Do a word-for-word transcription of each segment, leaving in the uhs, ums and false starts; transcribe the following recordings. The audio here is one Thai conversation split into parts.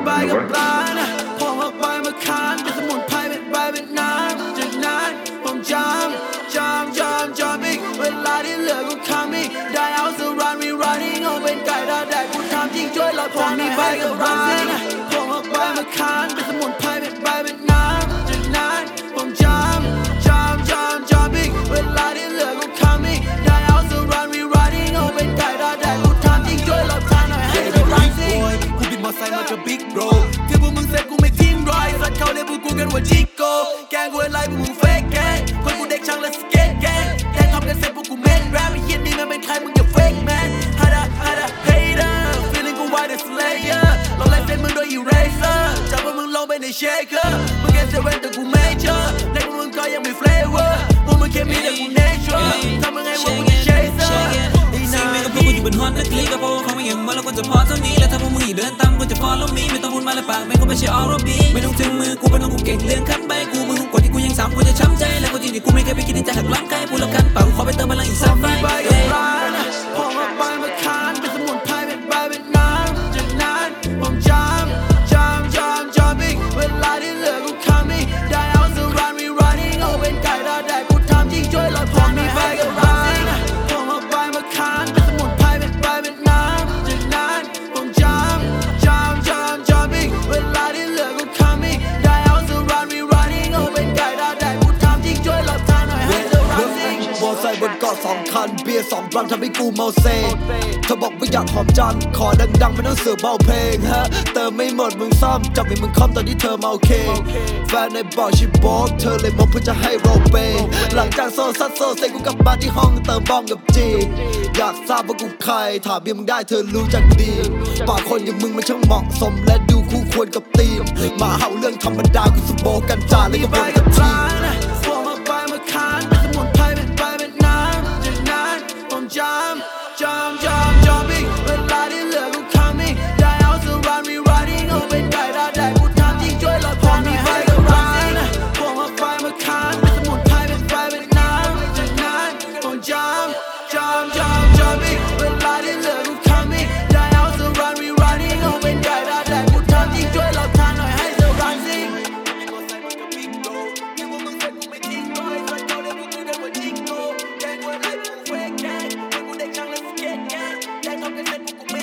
ใบกับปลานะผมเอาใบมาค้านเป็นสมุนไพรเป็นใบเป็นน้ำจากนั้นผมจำจำจำจำอีกเวลาที่เหลือกูทำอีกได้เอาสรันมีรันนิ่งเอาเป็นไก่ดาวแดกกูทำจริงช่วยเราผมมีใบกับปลานะผมเอาใบมาค้านเป็นสมุนไพรเป็นใบเป็นน้ำจากนั้นผมจำจำจำจำอีกเวลาที่เหลือกูทำอีกได้เอาสรันมีรันนิ่งเอาเป็นไก่ดาวแดกกูทำจริงช่วยเราทำหน่อยให้เรารันสิกูบินมอไซค์มาจากบิ๊กโรที่พวกมึงเซ็ตกูไม่ทิ้งรอยสัตว์เขาเรียกพวกกูกันว่าจิโก้แกงกูไล่พวกมึงเฟกแกงคนกูเด็กช่างและสเก็ตแกงแกงทำกันเสร็จพวกกูเมนแรปไอ้เหี้ยนี่มันเป็นใครมึงอย่าเฟกแมนฮัดะฮัดะเฮเดอร์feelingกู white as slayer เราไล่เส้นมึงโดย eraser จับพวกมึงลงไปใน shaker มึงแค่เซเว่นแต่กู major ในพวกมึงก็ยังมี flavor พวกมึงแค่มีแต่กู nature ทำมึงไงว่ามึงจะ chaser สิ่งแม่กับพวกกูอยู่บนฮอนนักลีกับพวกเขาไม่ยังมาแล้วก็จะพอเท่านี้และถ้าพวกมึงอีกเดินตามกูจะ follow me ไม่ต้องพูดมาและปากแม่งก็ไม่ใช่ all of me ไม่ต้องถึงมือกูเป็นน้องกูเก่งเรื่องคันใบกูมึงกดที่กูยังสามกูจะช้ำใจแล้วก็จริงที่กูไม่เคยไปกินที่จะหักล้างกายพูดแล้วกันปากกูขอไปเติมพลังอีกสักไฟใบกับปลานะผมเอาใบมาค้านเป็นสมุนไพรเป็นใบเป็นน้ำจากนั้นผมจำจำจำจำอีกเวลาที่เหลือกูทำอีกได้เอาสรันมีรันนิ่งเอาเป็นไก่ดาวแดกกูทำจริงช่วยเราผมมีใบกับปลานะผมเอาใบมาค้านเป็นสมุนไพรเป็นใบเป็นน้ำจากนั้นผมจำจำจำจำอีกเวลาที่เหลือกูทำอีกได้เอาสรันมีรันนิ่งเอาเป็นไก่ดาวแดกกูทำจริงช่วยเราทำหน่อยให้เรารักสิมอไซค์บนเกาะสองคันเบียร์สองรังทำให้กูเมาเซเธอบอกว่าอยากหอมจังขอดังๆไม่ต้องเสือกเบาเพลงฮะเติมไม่หมดมึงซ่อมจับให้มึงคอมตอนที่เธอเมาเคแฟนในบอกชิโบกเธอเลยมองเพื่อจะให้โรเปหลังจากโซซัดโซเซกูกลับมาที่ห้องเติมบ้องกับจีอยากทราบว่ากูใครถามเบียมึงได้เธอรู้จักดีปากคนอย่างมึงมันช่างเหมาะสมและดูคู่ควรกับทีมมาเห่าเรื่องธรรมดากูสโบกันจาแล้วก็บนกับทีผมเอาใบมาค้านเป็นสมุนไพรเป็นใบเป็นน้ำจากนั้นผมจำจำจำจำอีกเวลาที่เหลือกูทำอีกได้เอาสรันมีรันนิ่งเอาเป็นไก่ดาวแดกกูทำจริงช่วยเราผมมีใบกับปลานะผมเอาใบมาค้านเป็นสมุนไพรเป็นใบเป็นน้ำจากนั้นผมจำจำจำจำอีกเวลาที่เหลือกูทำอีกได้เอาสรันมีรันนิ่งเอาเป็นไก่ดาวแดกกูทำจริงช่วยเราทำหน่อยให้เรารันสิ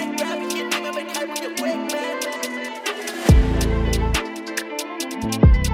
We'll be right back.